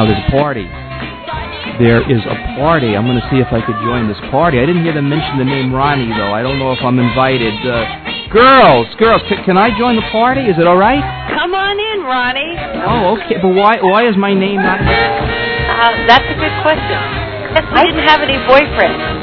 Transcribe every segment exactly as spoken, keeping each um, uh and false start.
now there's a party. There is a party. I'm going to see if I could join this party. I didn't hear them mention the name Ronnie, though. I don't know if I'm invited. Uh, girls, girls, c- can I join the party? Is it all right? Come on in, Ronnie. Oh, okay. But why why is my name not here? Uh, that's a good question. Guess I didn't have any boyfriends.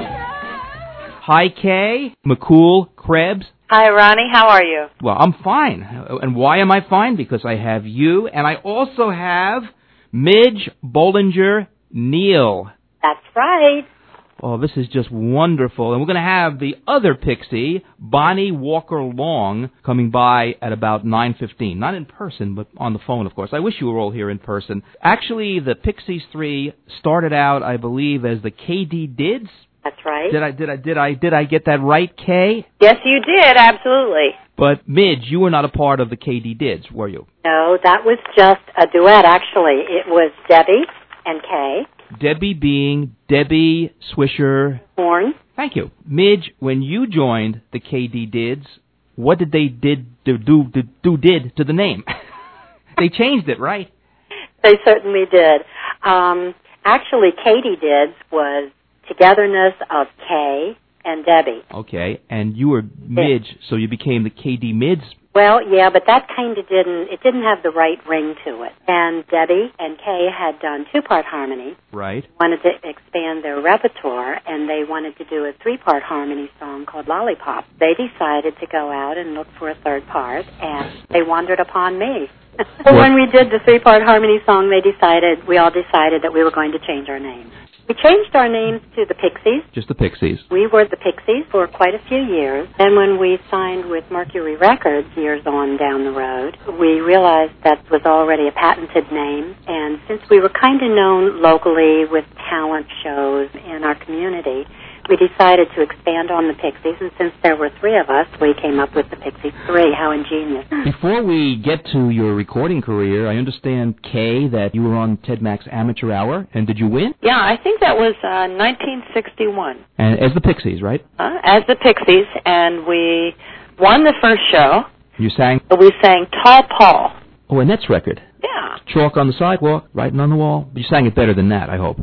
Hi, Kay. McCool, Krebs. Hi, Ronnie. How are you? Well, I'm fine. And why am I fine? Because I have you, and I also have Midge Bollinger Neal. That's right. Oh, this is just wonderful. And we're going to have the other Pixie, Bonnie Walker Long, coming by at about nine fifteen. Not in person, but on the phone, of course. I wish you were all here in person. Actually, the Pixies three started out, I believe, as the K D Dids. That's right. Did I did I did I did I get that right, Kay? Yes, you did. Absolutely. But Midge, you were not a part of the K D Dids, were you? No, that was just a duet, actually. It was Debbie and Kay. Debbie being Debbie Swisher Horn. Thank you. Midge, when you joined the K D Dids, what did they did do do do, do did to the name? They changed it, right? They certainly did. Um, actually, Katie Dids was togetherness of Kay and Debbie. Okay, and you were Midge, yeah. So you became the K D Mids. Well, yeah, but that kind of didn't, it didn't have the right ring to it. And Debbie and Kay had done two-part harmony. Right. Wanted to expand their repertoire, and they wanted to do a three-part harmony song called Lollipop. They decided to go out and look for a third part, and they wandered upon me. So when we did the three-part harmony song, they decided, we all decided that we were going to change our names. We changed our names to the Pixies. Just the Pixies. We were the Pixies for quite a few years. Then when we signed with Mercury Records years on down the road, we realized that was already a patented name. And since we were kind of known locally with talent shows in our community, we decided to expand on the Pixies, and since there were three of us, we came up with the Pixies three. How ingenious. Before we get to your recording career, I understand, Kay, that you were on Ted Mack's Amateur Hour, and did you win? Yeah, I think that was uh, nineteen sixty-one. And as the Pixies, right? Uh, as the Pixies, and we won the first show. You sang? We sang Tall Paul. Oh, a Nets record. Yeah. Chalk on the sidewalk, writing on the wall. You sang it better than that, I hope.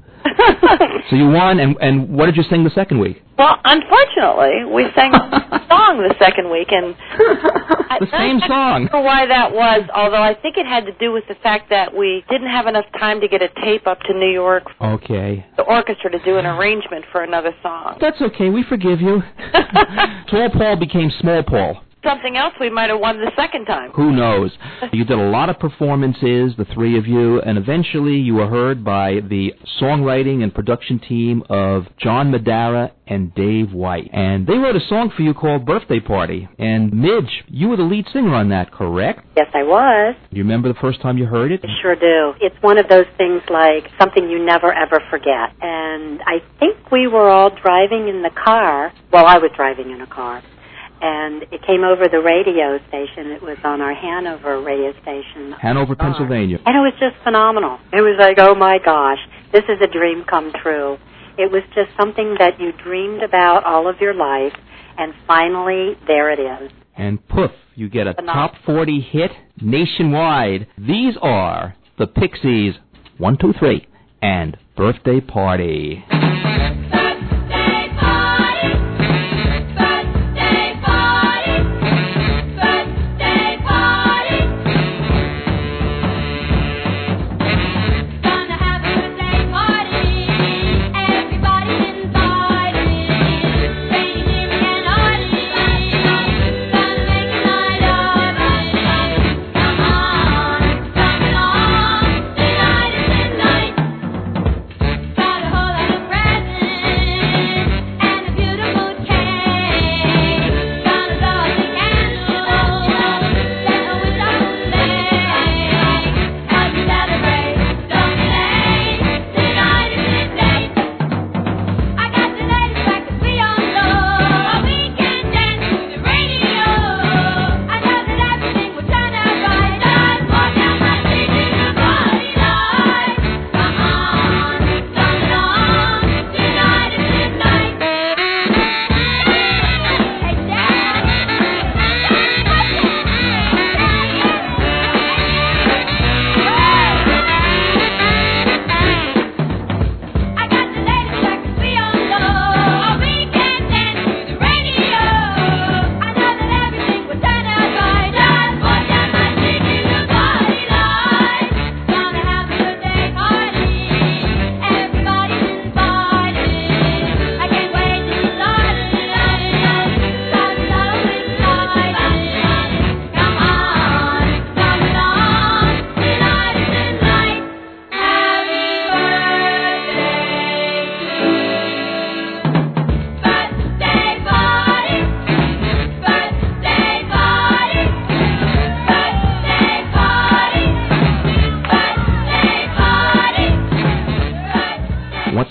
So you won, and and what did you sing the second week? Well, unfortunately, we sang a song the second week, and the I, same I, song. I don't know why that was, although I think it had to do with the fact that we didn't have enough time to get a tape up to New York. For okay. The orchestra to do an arrangement for another song. That's okay. We forgive you. Tall Paul became Small Paul. Something else we might have won the second time. Who knows? You did a lot of performances, the three of you, and eventually you were heard by the songwriting and production team of John Madara and Dave White. And they wrote a song for you called Birthday Party. And Midge, you were the lead singer on that, correct? Yes, I was. Do you remember the first time you heard it? I sure do. It's one of those things like something you never ever forget. And I think we were all driving in the car. Well, I was driving in a car. And it came over the radio station. It was on our Hanover radio station. Hanover, Pennsylvania. And it was just phenomenal. It was like, oh, my gosh, this is a dream come true. It was just something that you dreamed about all of your life, and finally, there it is. And poof, you get a top forty hit nationwide. These are the Pixies, one, two, three, and Birthday Party. Got a whole lot of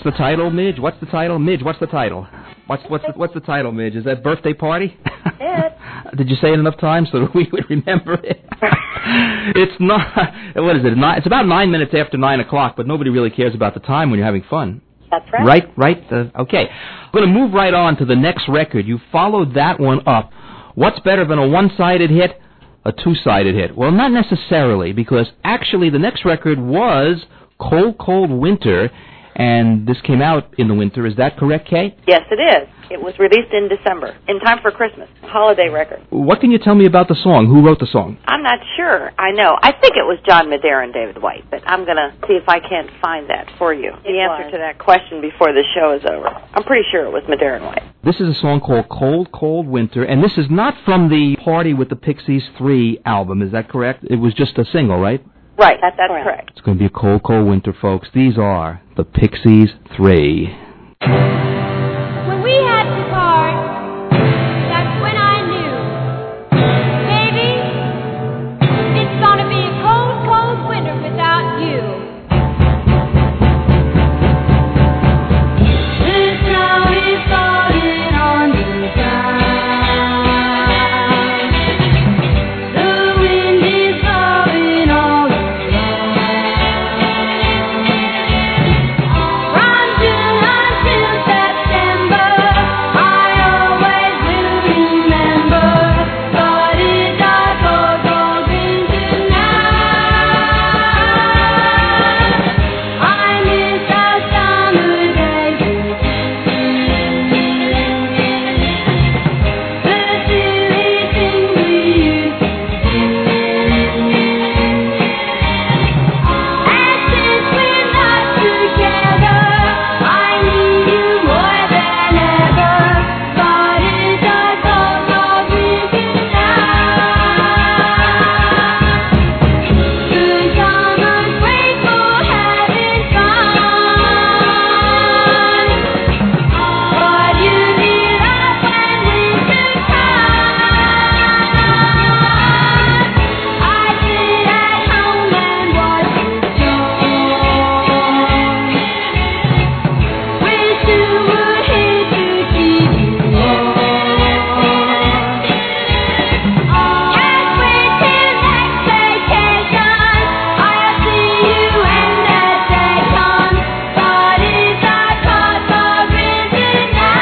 What's the title, Midge? What's the title? Midge, what's the title? What's what's the, what's the title, Midge? Is that Birthday Party? Yes. Did you say it enough times so that we would remember it? It's not. What is it? Nine, it's about nine minutes after nine o'clock, but nobody really cares about the time when you're having fun. That's right. Right, right. Uh, okay. I'm going to move right on to the next record. You followed that one up. What's better than a one-sided hit? A two-sided hit? Well, not necessarily, because actually the next record was Cold, Cold Winter, and this came out in the winter. Is that correct, Kay? Yes, it is. It was released in December, in time for Christmas, holiday record. What can you tell me about the song? Who wrote the song? I'm not sure. I know. I think it was John Madera and David White, but I'm going to see if I can't find that for you. The answer to that question before the show is over. I'm pretty sure it was Madera and White. This is a song called Cold, Cold Winter, and this is not from the Party with the Pixies three album. Is that correct? It was just a single, right? Right, that's, that's correct. correct. It's going to be a cold, cold winter, folks. These are the Pixies three. When we had to part, that's when I knew, baby, it's gonna be a cold, cold winter without you. The snow is falling on the ground. The wind is blowing all around. From June until September, I always will remember. But it's our cold, cold winter now. I miss our summer days. The silly things we used to do. And since we're not together, I need you more than ever. But it's our cold, cold winter now. Good summer's great for having fun, but you need love when winter comes. I sit at home and watch the storm. Wish you were here to keep you warm. Can't wait till next vacation. I'll see you when that day comes. But it's our cold, cold winter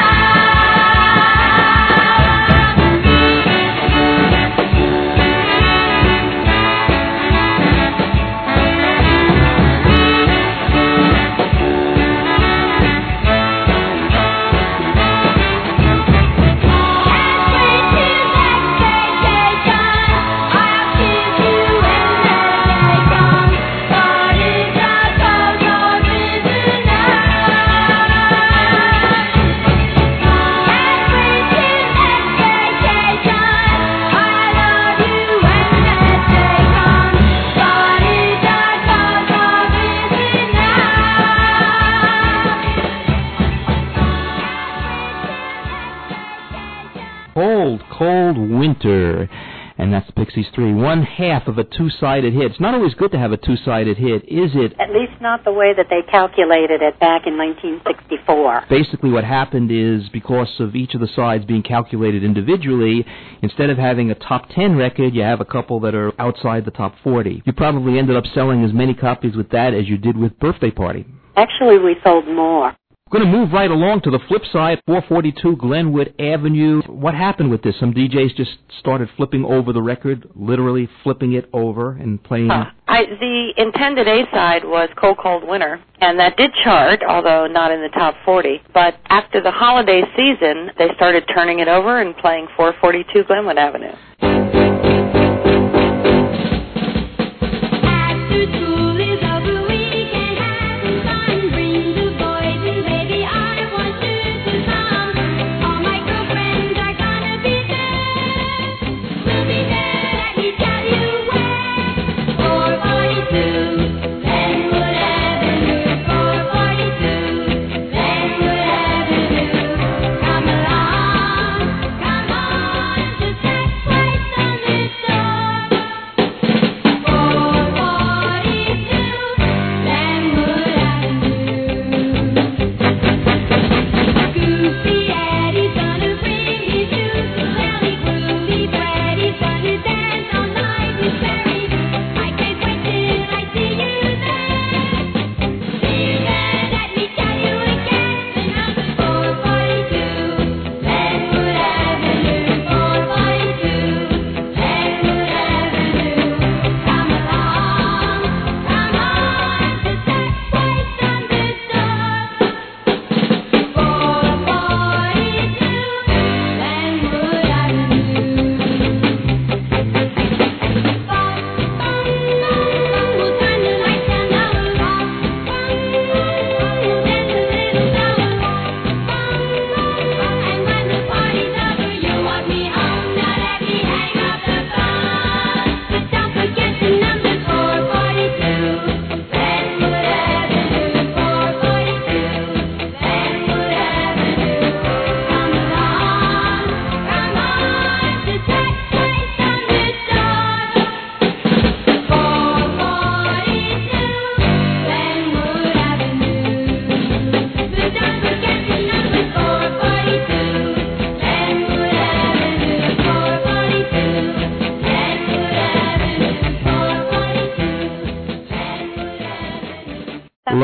Cold, Cold Winter. And that's the Pixies three. One half of a two-sided hit. It's not always good to have a two-sided hit, is it? At least not the way that they calculated it back in nineteen sixty-four. Basically what happened is, because of each of the sides being calculated individually, instead of having a top ten record, you have a couple that are outside the top forty. You probably ended up selling as many copies with that as you did with Birthday Party. Actually, we sold more. We're going to move right along to the flip side, four forty-two Glenwood Avenue. What happened with this? Some D Js just started flipping over the record, literally flipping it over and playing. Uh, I, the intended A-side was Cold, Cold Winter, and that did chart, although not in the top forty. But after the holiday season, they started turning it over and playing four forty-two Glenwood Avenue. After school is over, we can have some fun. Bring the boys and baby, I want you to come. All my girlfriends are gonna be there. We'll be there, let me tell you where. four forty-two Glenwood Avenue. four forty-two Glenwood Avenue. Come along, come on to that place on this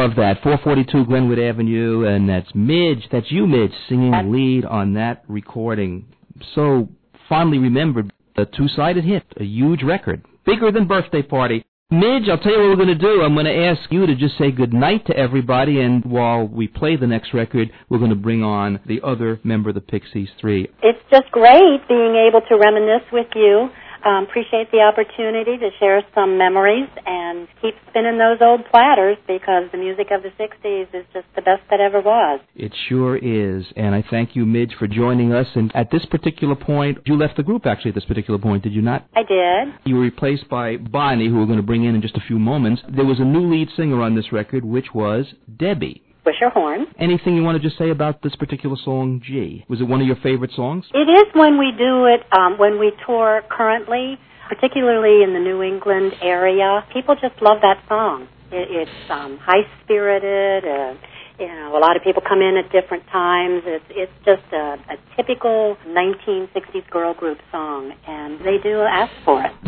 love that. four forty-two Glenwood Avenue, and that's Midge, that's you, Midge, singing That's- lead on that recording. So fondly remembered, a two-sided hit, a huge record, bigger than Birthday Party. Midge, I'll tell you what we're going to do. I'm going to ask you to just say goodnight to everybody, and while we play the next record, we're going to bring on the other member of the Pixies Three. It's just great being able to reminisce with you. Um, appreciate the opportunity to share some memories and keep spinning those old platters because the music of the sixties is just the best that ever was. It sure is, and I thank you, Midge, for joining us. And at this particular point, you left the group, actually, at this particular point, did you not? I did. You were replaced by Bonnie, who we're going to bring in in just a few moments. There was a new lead singer on this record, which was Debbie. Wisher Horn. Anything you want to just say about this particular song, G? Was it one of your favorite songs? It is when we do it, um, when we tour currently, particularly in the New England area. People just love that song. It, it's um, high-spirited. Uh, you know, a lot of people come in at different times. It's, it's just a, a typical nineteen sixties girl group song, and they do ask for it.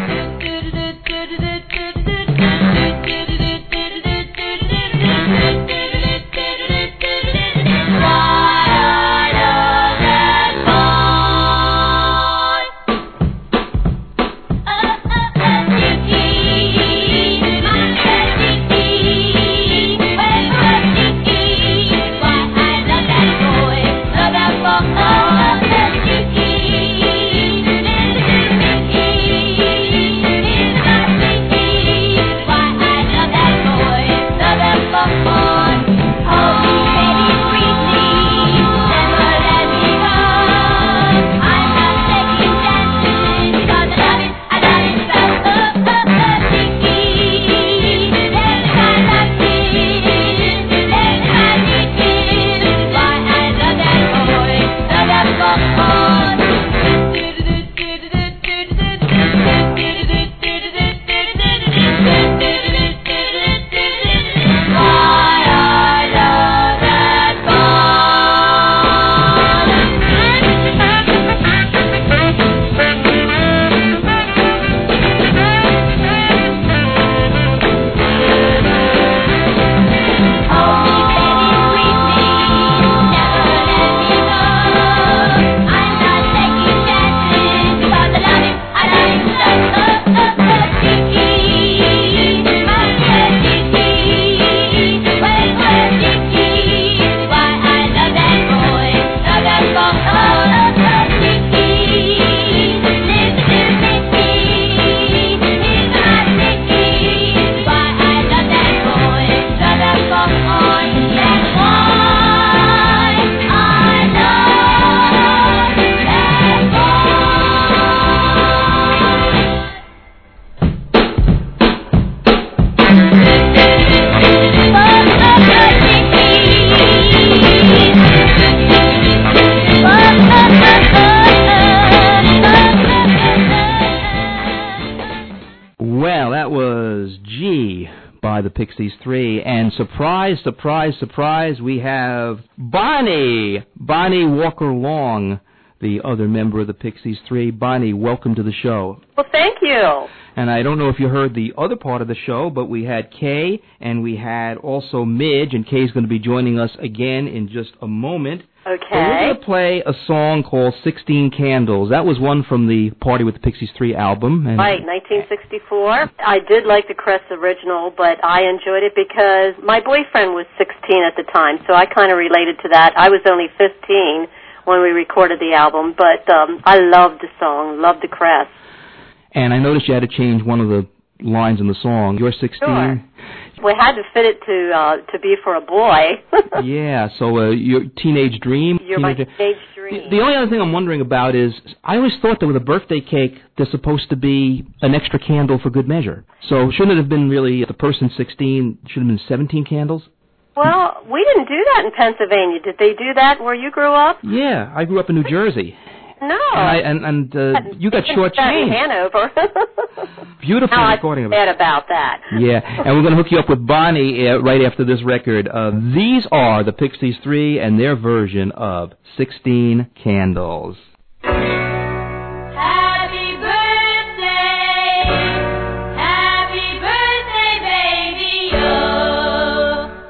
The Pixies Three, and surprise, surprise, surprise, we have Bonnie, Bonnie Walker Long, the other member of the Pixies Three. Bonnie, welcome to the show. Well, thank you. And I don't know if you heard the other part of the show, but we had Kay, and we had also Midge, and Kay's going to be joining us again in just a moment. Okay. But we're going to play a song called sixteen Candles. That was one from the Party with the Pixies Three album. And right, nineteen sixty-four. I did like the Crest original, but I enjoyed it because my boyfriend was sixteen at the time, so I kind of related to that. I was only fifteen when we recorded the album, but um, I loved the song, loved the Crest. And I noticed you had to change one of the lines in the song. You're sixteen. Sure. We had to fit it to uh, to be for a boy. Yeah, so uh, your teenage dream. You're my teenage teenage dream. The, the only other thing I'm wondering about is, I always thought that with a birthday cake, there's supposed to be an extra candle for good measure. So shouldn't it have been really, the person sixteen, should have been seventeen candles? Well, we didn't do that in Pennsylvania. Did they do that where you grew up? Yeah, I grew up in New Jersey. No. And, I, and, and uh, you got in shortchanged. Hanover. Beautiful no, recording I of it. said about that. Yeah, and we're going to hook you up with Bonnie uh, right after this record. Uh, these are the Pixies Three and their version of sixteen Candles. Happy birthday, happy birthday, baby, oh.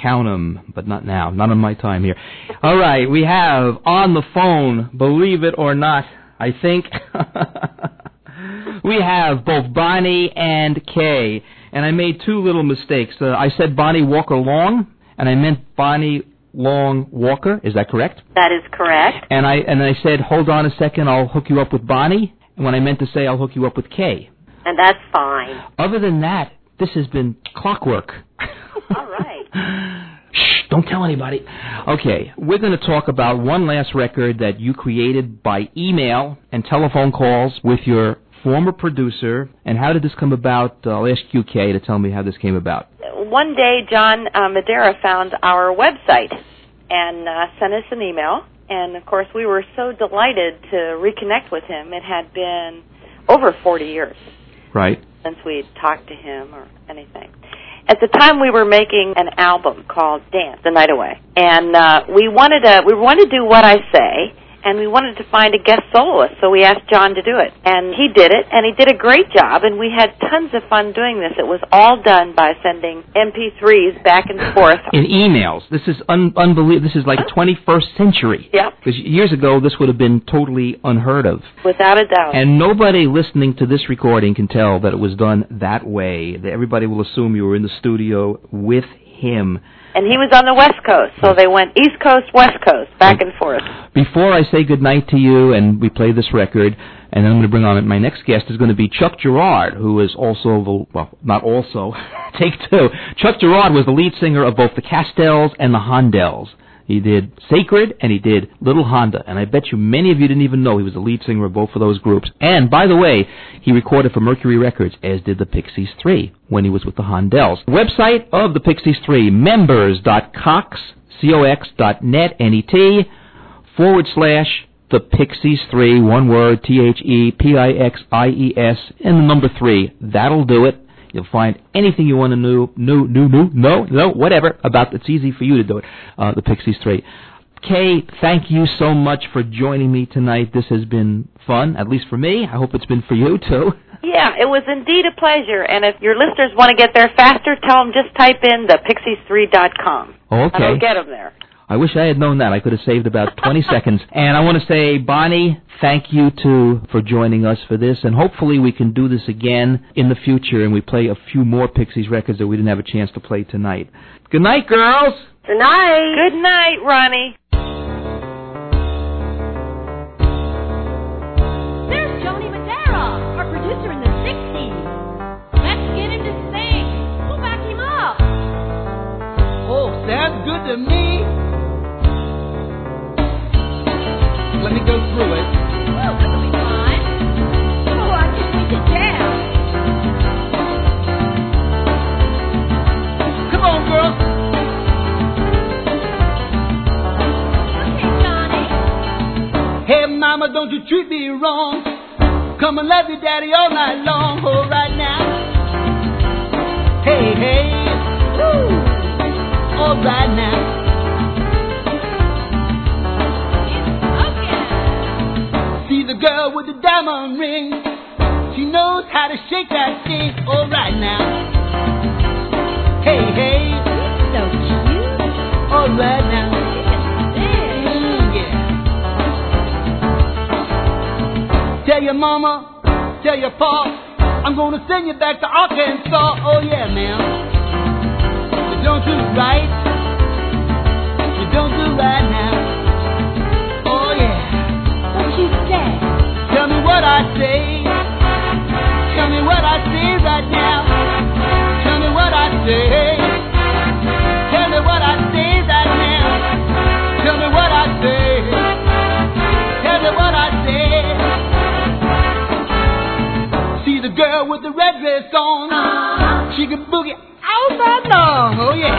count 'em, but not now. Not on my time here. All right, we have on the phone, believe it or not, I think, we have both Bonnie and Kay. And I made two little mistakes. Uh, I said Bonnie Walker Long, and I meant Bonnie Long Walker. Is that correct? That is correct. And I and I said, hold on a second, I'll hook you up with Bonnie. And when I meant to say, I'll hook you up with Kay. And that's fine. Other than that, this has been clockwork. All right. Shh, don't tell anybody. Okay, we're going to talk about one last record that you created by email and telephone calls with your former producer. And how did this come about? Uh, I'll ask you, Kay, to tell me how this came about. One day, John uh, Madera found our website and uh, sent us an email. And, of course, we were so delighted to reconnect with him. It had been over forty years. Right. Since we'd talked to him or anything. At the time, we were making an album called Dance the Night Away. And uh, we wanted to, we wanted to do What I Say, and we wanted to find a guest soloist, so we asked John to do it. And he did it, and he did a great job, and we had tons of fun doing this. It was all done by sending M P threes back and forth. In emails. This is un- unbelievable. This is like twenty-first century. Yep. Because years ago, this would have been totally unheard of. Without a doubt. And nobody listening to this recording can tell that it was done that way. Everybody will assume you were in the studio with him. And he was on the West Coast, so they went East Coast, West Coast, back and forth. Before I say goodnight to you and we play this record, and then I'm going to bring on my next guest is going to be Chuck Girard, who is also, the, well, not also, take two. Chuck Girard was the lead singer of both the Castells and the Hondells. He did Sacred, and he did Little Honda. And I bet you many of you didn't even know he was the lead singer of both of those groups. And, by the way, he recorded for Mercury Records, as did the Pixies three, when he was with the Hondells. Website of the Pixies three, members.cox, C O X dot net, N E T, forward slash the Pixies three, one word, T H E P I X I E S, and the number three. That'll do it. You'll find anything you want to know, new, new, new, no, no, whatever, about it's easy for you to do it, uh, the Pixies three. Kay, thank you so much for joining me tonight. This has been fun, at least for me. I hope it's been for you, too. Yeah, it was indeed a pleasure. And if your listeners want to get there faster, tell them just type in the pixies three dot com. Okay. And I'll get them there. I wish I had known that. I could have saved about twenty seconds. And I want to say, Bonnie, thank you, too, for joining us for this. And hopefully we can do this again in the future and we play a few more Pixies records that we didn't have a chance to play tonight. Good night, girls. Good night. Good night, Ronnie. There's Johnny Madera, our producer in the sixties. Let's get him to sing. We'll back him up. Oh, sounds good to me. Let me go through it. Oh, this'll be fun. Oh, I can't wait to jam. Come on, girls. Okay, Johnny. Hey, mama, don't you treat me wrong. Come and love your daddy all night long. Oh, right now. Hey, hey. Woo. All right now. The girl with the diamond ring, she knows how to shake that thing. All right now. Hey, hey. So cute. All right now. Mm, yeah. Tell your mama, tell your pa, I'm gonna send you back to Arkansas. Oh yeah, ma'am. You don't do right. You don't do right now. Oh yeah. What you say? Tell me what I say. Tell me what I say right now. Tell me what I say. Tell me what I say right now. Tell me what I say. Tell me what I say. See the girl with the red dress on. Uh-huh. She can boogie all night long. Oh yeah.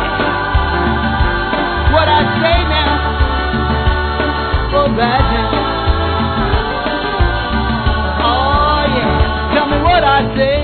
What I say now. All right now. What I say.